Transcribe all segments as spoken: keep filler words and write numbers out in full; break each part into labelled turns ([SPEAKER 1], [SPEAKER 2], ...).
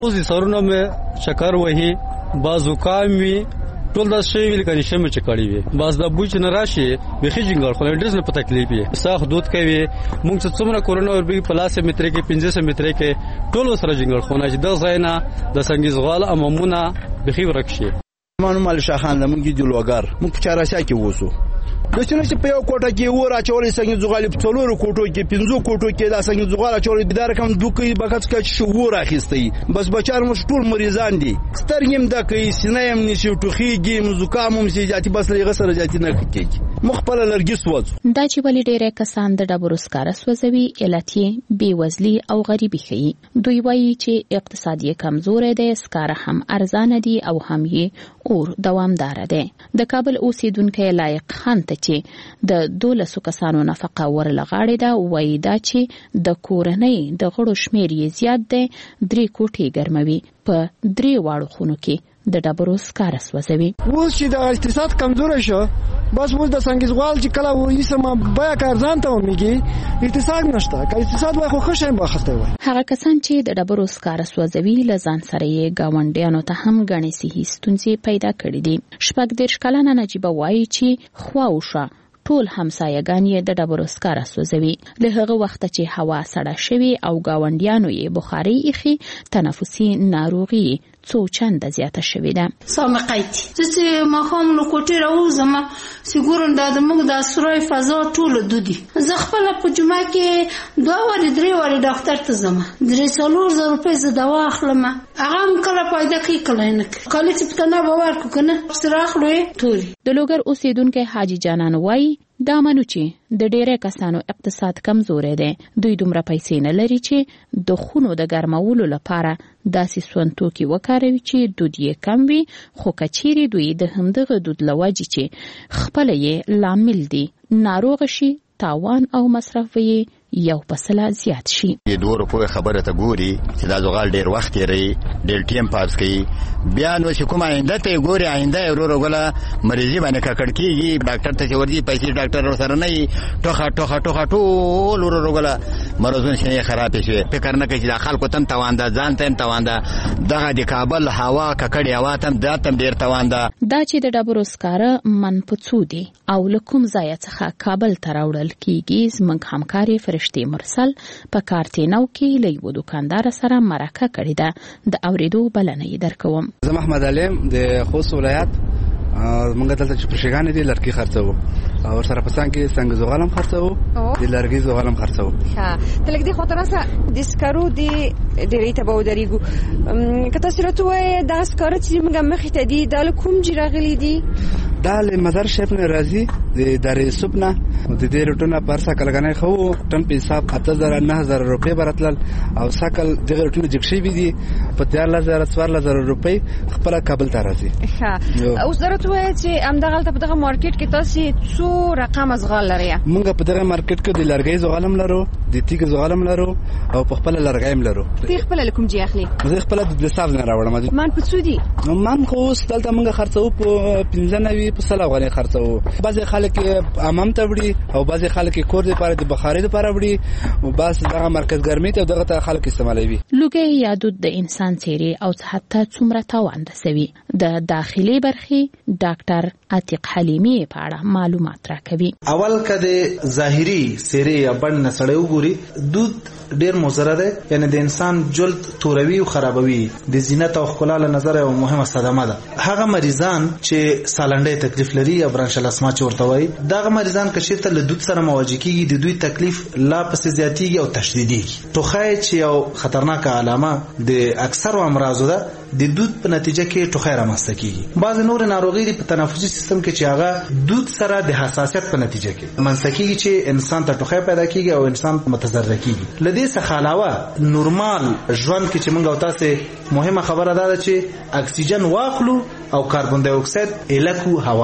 [SPEAKER 1] اوس سرونه مې چکر وهي بازوکام وي ټول دا شی ویل کني شمه چکړی وي باز د بوچ نه راشي بخي جنګل خو ډرس نه په تکلیف وي ساخ دود کوي مونږ څه څومره کورونا ور به پلاس متر کې پنځه سو متر کې ټول سره جنګل خو نه چې د زینا د سنگیز غال امامونه بخي ورکشي
[SPEAKER 2] مانو مال شاهان لمږي دی لوګار مونږ په چاراسیا کې ووسو د چنه چې په یو کوټه کې ور اچولې څنګه زغالي په څلورو کوټو کې پنځو کوټو کې دا څنګه زغال اچولې د رقم دوکې بغت کې شو ور اخیستي بس بچار مش ټول مریضان دي سترګم د کې سینایم نشي ټوخیږي مزکامم سي جاتي بس لږه سره جاتي نه کېږي مخبل لرګي سوځ
[SPEAKER 3] دا چې ولې ډېر کسان د ډبرو سکاره سوځوي علتي بیوزلي او غریبي ښيي دوی وایي چې اقتصادي کمزوري ده سکاره هم ارزانه دي او هم یې اور دوامدار ده د کابل اوسیدونکو لایق خان ته چې د دولسو کسانو نفقه ورلغاړي دا وایي دا چې د کورنۍ د غړو شمیر یې زیات دی درې کوټې ګرموي په درې واړو خونو کې د ډبرو سکاره سوځوي.
[SPEAKER 4] اوس چې د اقتصاد کمزوري شو بس اوس د سنگیز غوال چې کله وایي سم بیا کارزان ته ومیږي اقتصاد نشته که اقتصاد وای خو خشه به خسته وای.
[SPEAKER 3] هغه کسان چې د ډبرو سکاره سوځوي لزان سره یې گاونډیانو ته هم غني سي ستونزې پیدا کړې دي. شپږ دیرش کلنه نجیبه وایي چې خواوشه ټول همسایگان یې د ډبرو سکاره سوځوي له هغه وخت چې هوا سړه شوي او گاونډیانو یې بخاري ایخي تنفسي ناروغي څو چنده زیاته شوې ده.
[SPEAKER 5] سامقایتي چې ما هم نو کوټه راوزم سګورم دا د موږ د سروي فضا ټول دودي زه خپل په جمعه کې دوه ورې درې ورې ډاکټر ته ځم درې څلور زره روپۍ زه دوا اخلم هغه هم کله پیدا کوي کله نه کله چې په نه باور کو کنه سره اخلوې ټول.
[SPEAKER 3] د لوګر اوسیدونکو حاجی جانان وایي دا منو چې د ډېرې کسانو اقتصاد کمزوري دی دوی دومره پیسې نه لري چې د خونو د ګرمولو لپاره داسې سونتوکي وکاروي چې دود یې کم وي خو کچيري دوی د همدغه دود لواجی چې خپل یې لامل دي ناروغ شي تاوان او مصرف یې یو پسله زیات شي.
[SPEAKER 6] د دوه روپو خبره ته ګوري چې دا زغال ډیر وخت لري ډیر ټیم پاس کوي بیا نو چې کومه آینده ته ګوري آینده ورو غلا مریضي باندې ککړ کیږي ډاکټر ته ورځي پیسې ډاکټر سره نه ټوخه ټوخه ټوخه ټول ورو غلا مرزون شي خراب شي فکر نه کوي چې خلکو تم توانده ځان تم توانده دغه د کابل هوا ککړی هوا تم داتم ډیر توانده
[SPEAKER 3] دا چې د ډبرو سکاره من پڅو دي او لکم ځای څخه کابل ته راوړل کیږي زموږ همکاري فرشتي مرسل په کارتینو کې له یو دکاندار سره مرکه کړې ده د اوریدو بلنې درکوم.
[SPEAKER 2] زه محمد علیم د خوست ولایت مونږ دلته چې پرشګان دي لړکی خرڅو او سره پسان کې څنګه زغالم خرڅو د لړکی زغالم خرڅو.
[SPEAKER 7] ها تلګ دي خاطر سره د سکارو دی د ریته به ودرېګو کته سره توې د سکارو چې موږ مخې ته دي د کوم جراغلي دي
[SPEAKER 2] دا له مدار شیف نه راځي د دارې سپنا د دې رټونه پرسا کلګنې خو ټن په حساب اته زره نه زره روپے برتل او ساکل دغه رټونه جګشي بي دي په دیارلس زره څوارلس زره روپے خپل کابل ته راځي.
[SPEAKER 7] ها اوس درته وایي چې امدغه ته په دغه مارکیټ کې تاسو څو رقم زغال لري؟
[SPEAKER 2] مونږ په دغه مارکیټ کې د لرګي زغالم لرو د تیګ زغالم لرو او په خپل لرګایم لرو.
[SPEAKER 7] تی خپل لکم جی اخلي
[SPEAKER 2] زه خپل د صاحب نه راوړم
[SPEAKER 7] مان په څو دي
[SPEAKER 2] مان خو دلته مونږ خرڅو په پنځه نوي په سلا غوړي خرڅو بعضي خلک امام ته وړي او بعضي خلک کور د لپاره د بخاري لپاره وړي او بس دغه مرکز ګرمي ته دغه خلک استعمالوي.
[SPEAKER 3] لوګي یادود د انسان چیرې او حتی څومره تاوان رسوي د داخلي برخي ډاکټر عتیق حلیمی په اړه معلومات راکوي.
[SPEAKER 8] اول کده ظاهري سری یا بند نسړیو ګوري دود ډیر مضر ده یعنی د انسان جلد توروي او خرابوي د زینت او ښکلا له نظر یو مهمه صدمه ده. هغه مریضان چې سالنډي تکلیف لري یا برانشل اسما چورته وای دغه مریضان کشیرته له دود سره مواجه کیږي د دوی تکلیف لا پس زیاتیږي او تشدیدي ټوخی چې یو خطرناک علامه د اکثر امراضو ده د دود په نتیجه کې ټوخی رامنځته کیږي. بعض نور ناروغي په تنفسي سیستم کې چې هغه دود سره د حساسیت په نتیجه کې منځته کیږي چې انسان ته ټوخی پیدا کیږي او انسان متضرر کیږي. لدې څخه علاوه نورمال ژوند کې چې موږ او تاسو مهمه خبره ده چې اکسیجن واخلو او کاربن ډای اکساید الکو هوا ته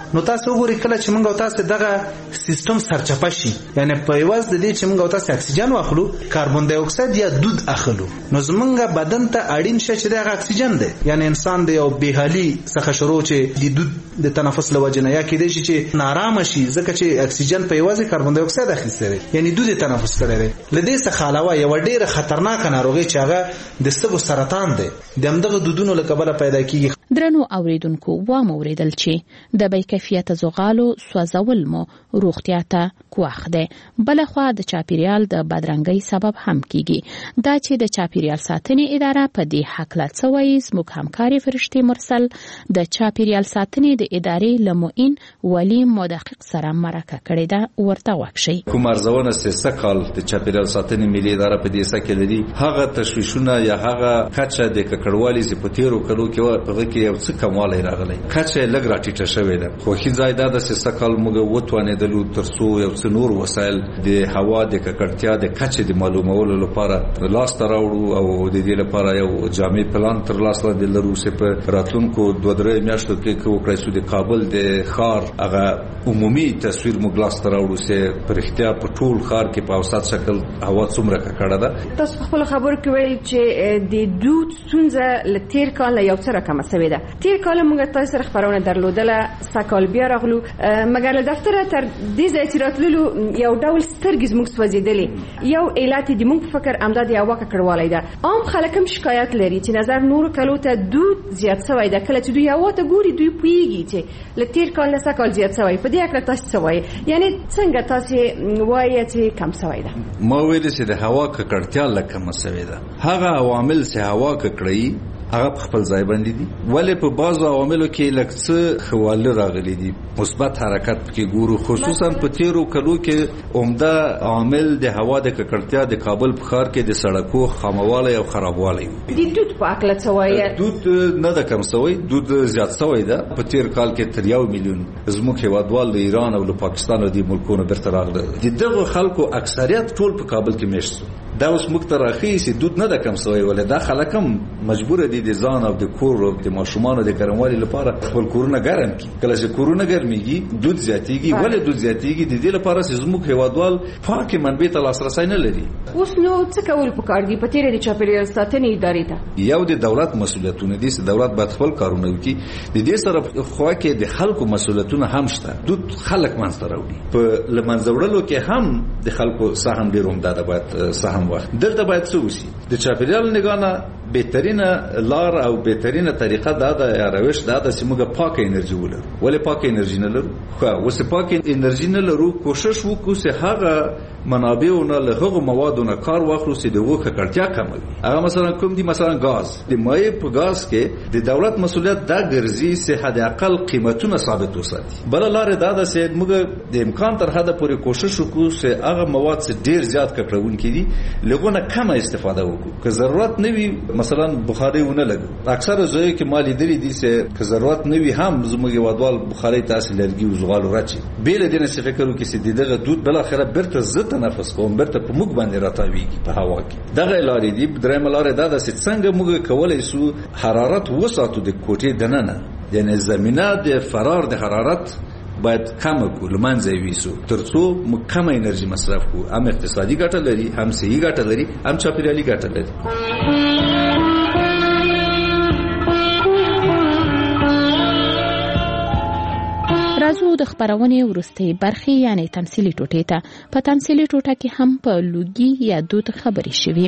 [SPEAKER 8] نو تاسو وګورئ کله چې موږ تاسو دغه سیستم سرچپه شي یعنی په یوازې د دې چې موږ تاسو اکسیجن واخلو کاربن ډای اکساید یا دود اخلو نو زمونږ بدن ته اړین شي چې دغه اکسیجن دی یعنی انسان د یو بېحالي څخه شروع چې د دود د تنفس لوجه نه یا کېدای شي چې نارامه شي ځکه چې اکسیجن په یوازې کاربن ډای اکساید اخیستی دی یعنی دود تنفس کړی دی. له دې څخه علاوه یو ډېره خطرناکه ناروغي چې هغه د سږو سرطان دی د همدغه دودونو له کبله پیدا کیږي.
[SPEAKER 3] درنو اوریدونکو وام اوریدل چې د بې کیفیته زغالو سوځول مو روغتیا ته ګواښ دی. بلخوا د چاپیریال د بدرنګۍ سبب هم کیږي. دا چې د چاپیریال ساتنې اداره په دې حقله څه وایي زموږ همکارې فرشتې مرسل د چاپیریال ساتنې د ادارې له معین ولی مدقق سره مرکه کړې ده ورته وکشي.
[SPEAKER 9] کوم ارزونه سه کال د چاپیریال ساتنې ملي اداره په دې سکه لري هغه تشویشونه یا هغه کچه د ککړوالي چې په تیرو کلو کې په کې یو څه کموالی راغلی کچه لږ راټیټه شوې ده خو ښه ځای دا ده چې سږ کال موږ وتوانېدلو تر څو یو څه نور وسایل د هوا د ککړتیا د کچې د معلومولو لپاره لاسته راوړو او د دې لپاره یو جامع پلان تر لاسه لاندې لرو چې په راتلونکو دوه درې میاشتو کې وکړای شو د کابل د ښار هغه عمومي تصویر موږ لاسته راوړو چې په رښتیا په ټول ښار کې په اوسط شکل هوا څومره ککړه ده.
[SPEAKER 7] تاسو خپل خبرو کې ویل چې د دود ستونزه له تیر کال یو څه کم شوې ده. تیر کال موږ تاسو سره خبرونه درلودله سکال بیا راغلو مګر له دفتره تر دې ځای چې راتللو یو ډول سترګې زموږ سوځېدلې یو علت د موږ فکر امداد یو وکړ کړوالی ده. عام خلک هم شکایت لري چې نظر نور کلو ته دود زیات شوی ده کله چې دوی هوا ته ګوري دوی پوهېږي چې له تیر کال نه سکال زیات شوی. په دې هکله تاسو څه وایي یعنی څنګه تاسو وایي چې کم شوی ده؟
[SPEAKER 9] ما ویل چې د هوا ککړتیا لږ کمه شوې ده. هغه عوامل چې هوا ککړوي هغه په خپل ځای باندې دي ولې په بعضو عواملو کې لږ څه ښه راغلي دي مثبت حرکت پکې ګورو خصوصا په تیرو کلو کې عمده عامل د هوا د ککړتیا د کابل په ښار کې د سړکو خاموالی او خرابوالی
[SPEAKER 7] د دود په هکله څه وایي؟
[SPEAKER 9] دود نه ده کم شوی دود زیات شوی ده. په تیر کال کې تر یو میلیون زموږ هیوادوال د ایران او له پاکستان او د ملکونو بیرته راغله. د دغو خلکو اکثریت ټول په کابل کې میشت شو. دا اوس موږ ته راښیي چې دود نه ده کم شوی ولې دا خلک هم مجبوره دي د ځان او د کور او د ماشومانو د ګرموالي لپاره خپل کورونه ګرم کړي. کله چې کورونه ګرمېږي دود زیاتېږي. ولې دود زیاتېږي؟ د دې لپاره چې زموږ هیوادوال پاکې منبع ته لاسرسی نه لري.
[SPEAKER 7] اوس نو څه کول پکار دي په تیرې د چاپیریال ساتنې ادارې ته؟
[SPEAKER 9] یو د دولت مسؤلیتونه دي چې دولت باید خپل کارونه وکړي. د دې سره خوا کې د خلکو مسؤلیتونه هم شته. دود خلک منځته راوړي. په له منځه وړلو کې هم د خلکو سهم ډېر عمده ده باید سهم وخت دلته باید څه وشي. د چاپیریال نگاه بهترینه لار او بهترینه طریقه دا ده یا روش دا ده چې موږ پاکه انرژي ولرو. ولې پاکه انرژي نه لرو؟ خو اوس پاکه انرژي نه لرو کوشش وکړو چې هغه منابعونه له هغو موادو نه کار واخلو چې دغه ککړتیا کموي. هغه مثلا کوم دي مثلا غاز د مایع په غاز کې د دولت مسؤلیت دا ګرځي چې حد اقل قیمتونه ثابت وساتي. بل لار دا ده چې موږ د امکان تر حده پورې کوشش وکړو چې هغه مواد چې ډیر زیات ککړونکي دي لغونه کم استفاده وکړو. که ضرورت نه وي مثلا بخاري ونه لګو. اکثر ځای کې مالی دري دي چې که ضرورت نه وي هم زموږ وادوال بخاري تاسو لرګي او زغال راچي. بیل دې نه څه فکر وکړي چې دغه دود بل اخره برته زت تنفس کوم برته په موږ باندې راتاويږي په هوا کې. دغه لارې دي درېم لارې دا ده چې څنګه موږ کولای شو حرارت وساتو د کوټې دننه یعنی زمينه د فرار د حرارت باید کم کو لمنځه ویسو ترڅو موږ کم انرژي مصرف کو. هم اقتصادي ګټه لري هم صحي ګټه لري هم چاپیریالي ګټه لري.
[SPEAKER 3] راځو د خبرونې وروستۍ برخې یعنی تمثیلي ټوټې ته. په تمثیلي ټوټه کې هم په لوګي یا دود خبرې شوې.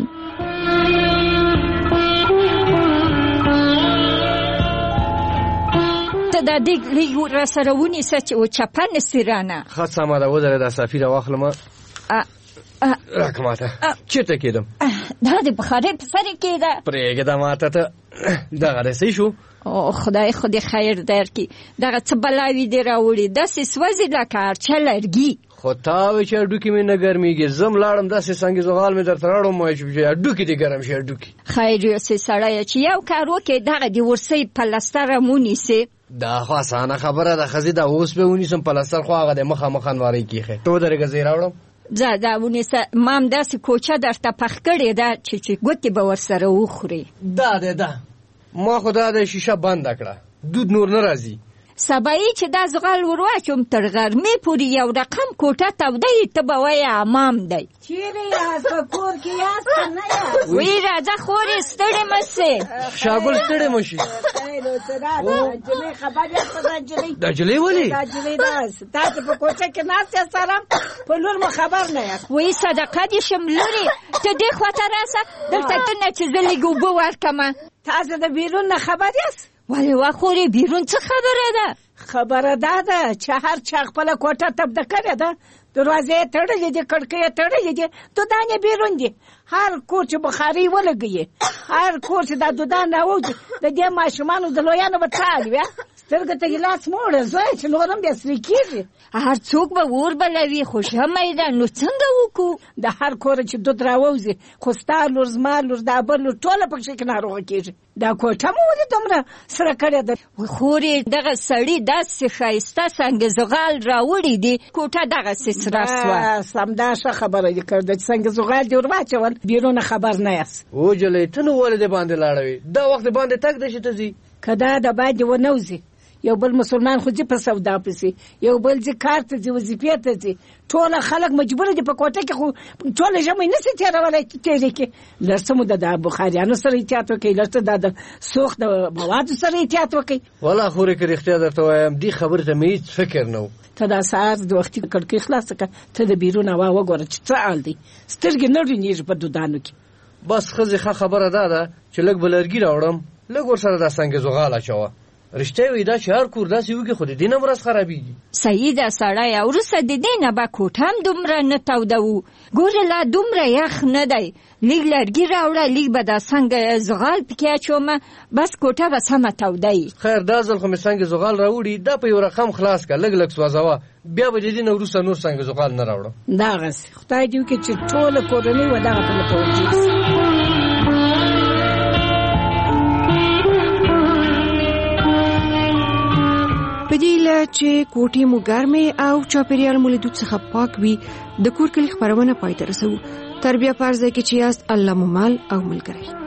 [SPEAKER 10] ته د دې لږ را سره ونیسه چې وچپن سیرانه
[SPEAKER 11] ښه سمه ده ودرې دا سفیره واخلمه راکه ماته چېرته کېدم
[SPEAKER 10] دا د بخارۍ په سر یې کېده
[SPEAKER 11] پرېږده ماته ته دغه دی صحیح شو
[SPEAKER 10] او خدای خو دې خیر درکړي دغه څه بلاوي دې راوړي داسې سوځي لکه هرچه لرګي
[SPEAKER 11] خو تا وایي چې هډوکي مې نه ګرمېږي زم لاړم داسې سنګي زغال مې درته راوړم وایي چې هډوکي دې ګرم شي هډوکي
[SPEAKER 10] خیر یوسې سړیه چې یو کار وکړې دغه د ورسۍ پلستر هم ونیسې
[SPEAKER 11] دا خو اسانه خبره ده ښځې دا اوس به ونیسم پلستر خو هغه د مخامخ انوارۍ کېښی ته ودرېږه زه یې راوړم
[SPEAKER 10] ځه دا ونیسه ما هم داسې کوچه درته پخ کړې ده چې چې ګوتې به ورسره وخورې
[SPEAKER 11] دا دی ده ما خو دا د شیشه بنده کړه دود نور نه راځي
[SPEAKER 10] سبایي چې دا زغال ورواچوم تر غرمې پورې یو رقم کوټه توده یې ته به وایې امام دی.
[SPEAKER 12] چیرې یاست؟ په کور کې یاست که نه یاست؟
[SPEAKER 10] وی راځه خورې ستړې مه سې.
[SPEAKER 11] شاګل ستړې مه شي.
[SPEAKER 12] نجلۍ خبر یاست په دا نجلۍ؟
[SPEAKER 11] دا نجلۍ ولې؟
[SPEAKER 12] دا نجلۍ داسې تاسو په کوټه کې ناست یاست سلام په لور مو خبر نه یاست.
[SPEAKER 10] وی صدقه دې شم لورې ته دې خواته راسه دلته ته نه چې زه لږ اوبه ورکړمه.
[SPEAKER 12] تاسو د بیرون نه خبر یاست؟
[SPEAKER 10] ولې وا خورې بیرون څه خبره ده؟
[SPEAKER 12] خبره دا ده چې هر چا خپله کوټه تبده کړې ده، دروازې یې تړلې دي، کړکۍ یې تړلې دي، دودان یې بیرون دي. هر کور چې بخاري ولګوي، هر کور چې دا دودان راوځي، د دې ماشومانو د لویانو به ټال وي. سترګه ته ګیلاس موړه زوی چې نور هم بیا سرې کېږي.
[SPEAKER 10] هر څوک به اور بلوي خو ژمی ده نو څنګه وکړو؟
[SPEAKER 12] د هر کوره چې دود راوځي خو ستا لور زما لور دا بل لور ټوله پکښې کې ناروغه کېږي. دا کوټه مو ولې دومره سره کړې ده؟
[SPEAKER 10] خورې دغه سړي داسې ښایسته سنګ زغال راوړي دي کوټه دغسې سره سوه.
[SPEAKER 12] بس همدا ښه خبره دې کړده چې سنګ زغال دې ور واچول بیرونه خبر نه یاست.
[SPEAKER 11] وجلۍ ته نو ولې دې باندې لاړوي؟ دا وخت باندې تګ دی چې ته ځي
[SPEAKER 12] که دا د باندې ونه وځي یو بل مسلمان خو ځي په سودا پسې، یو بل ځي کار ته ځي، وظیفې ته ځي. ټوله خلک مجبور دي په کوټه کې، خو ټوله ژمی نشي تېرولی تېرې کې. لږ څه مو د بخاریانو سره احتیاط وکړئ، لږ څه د سوخت د موادو سره احتیاط وکړئ.
[SPEAKER 11] والله خورې که رښتیا درته وایم دې خبرې ته مې هېڅ فکر نه و.
[SPEAKER 12] ته دا سهار د وختي کړکۍ خلاصه کړه، ته د بیرون هوا وګوره چې څه حال دی. سترګې نه ړینېږي په دودانو کې.
[SPEAKER 11] بس ښځې ښه خبره دا ده چې لږ به لرګي راوړم، لږ ورسره دا سنګ زغال اچوه. رښتیا وي دا چې هر کور داسې وکړي خو د دې نه ورځ خرابېږي.
[SPEAKER 10] صحیح ده سړی، وروسته د دې نه به کوټه هم دومره نه تودوو. ګوره لا دومره یخ نه دی، لږ لرګي راوړه، لږ به دا سنګ زغال پکې اچومه، بس کوټه به سمه توده وي.
[SPEAKER 11] خیر دا ځل خو مې سنګ زغال راوړي، دا په یو رقم خلاص کړه، لږ لږ سوځوه، بیا به د دې نه وروسته نور سنګ زغال نه راوړم.
[SPEAKER 12] دغسې خدای دې وکړي چې ټوله کورنۍ و دغه ته متوجه شي.
[SPEAKER 7] په دې هیله چې کوټې مو ګرمې او چاپېریال مو له دود څخه پاک وي د کور کلي خپرونه پای ته رسوو. تر بیا په هر ځای کې چې یاست الله مو مل او ملګری.